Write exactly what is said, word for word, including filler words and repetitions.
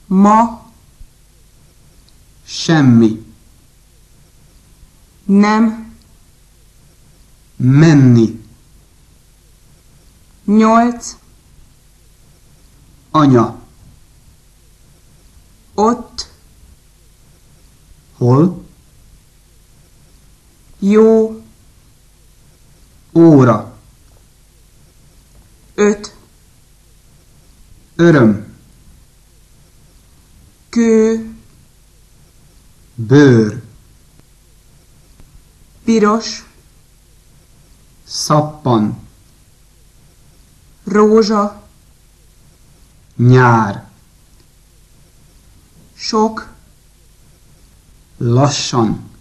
Ma. Semmi. Nem. Menni. Nyolc. Anya. Ott. Hol? Jó. Óra. Öt. Öröm. Kő. Bőr. Piros. Szappan. Rózsa. Nyár. Sok. Lassan.